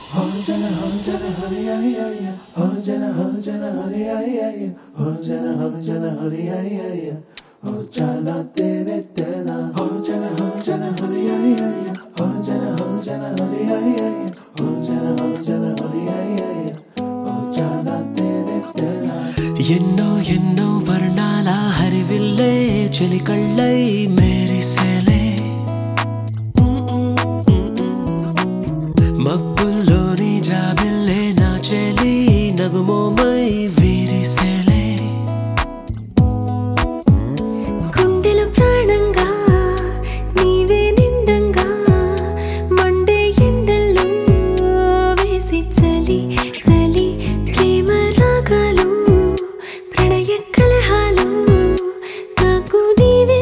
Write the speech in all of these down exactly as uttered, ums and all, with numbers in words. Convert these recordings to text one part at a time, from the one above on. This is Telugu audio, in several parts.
ఎన్నో ఎన్నో వర్ణాల హరివిల్లే చెలికళ్ళై మేరిసేలే మబ్బుల్లోని జాబిల్లే నా చెలి నగుమోమై వీరిసేలే గుండెల ప్రాణంగా నీవే నిండంగా మండే ఎండల్లో వేసి చలి చలి ప్రేమ రాగాలు ప్రణయ కలహాలు నాకు నీవే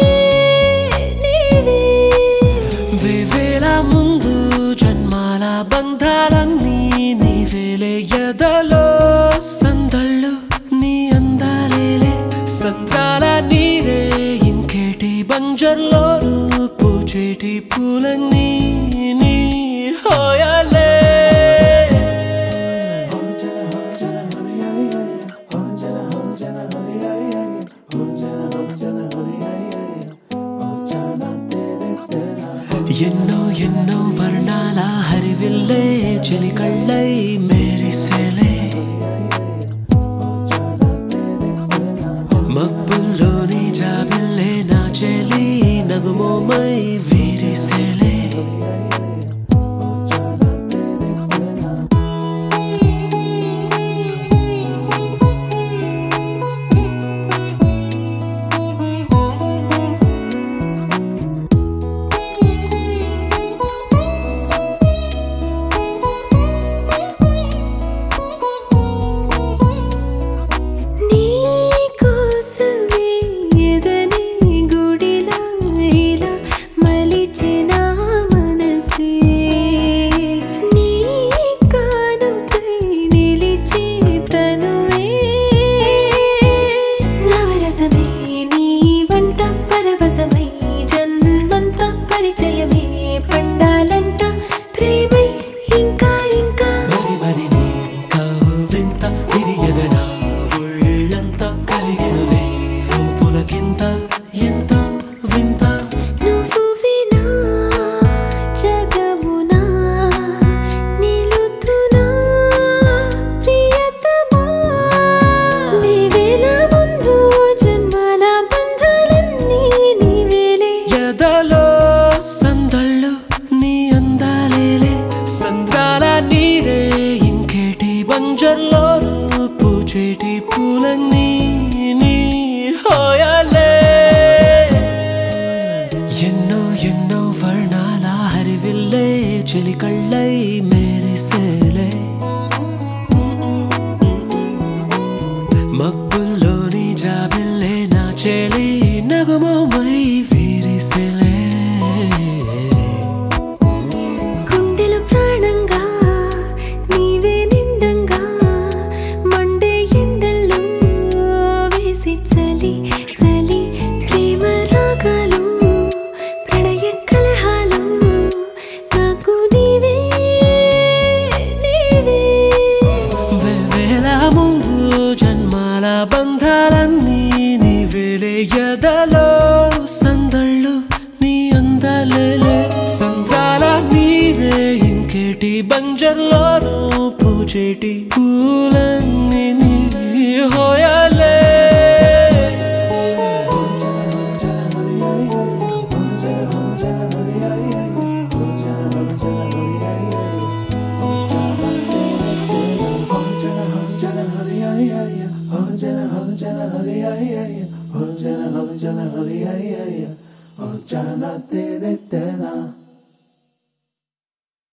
నీవే వేవేల ముందు జన్మాల బంధాలన్నీ నీవేలే ఎదలో సందళ్ళు నీ అందాలేలే సంద్రాల నీరే ఇంకేటి బంజర్లో పూచేటి పూలన్నీ నీ హోయాలే ఎన్నో ఎన్నో వర్ణాల హరివిల్లే చెలికళ్ళై మేరిసేలే మబ్బుల్లోని జాబిల్లే నా చెలి నగుమోమై వీరిసేలే బంజర్లో పూచేటి పూలన్నీ నీ హోయాలే ఎన్నో ఎన్నో వర్ణాల హరివిల్లే చెలికళ్ళై మేరిసేలే మబ్బుల్లోని జాబిల్లే నా చెలి నగుమోమై వీరిసేలే గుండెల ప్రాణంగా నీవే నిండంగా మండే ఎండల్లో వేసి చలి చలి ప్రేమ రాగాలు ప్రణయ కలహాలు నాకు నీవే నీవే వేవేల ముందు జన్మాల బంధాలన్నీ నీవేలే ఎదలో సందళ్ళు నీ అందాలేలే సంద్రాల నీరే ఇంకేటి బంజర్లోనూ పూచేటి పూలన్నీ నీ హోయాలే Oh, Jana, Tere, Tena.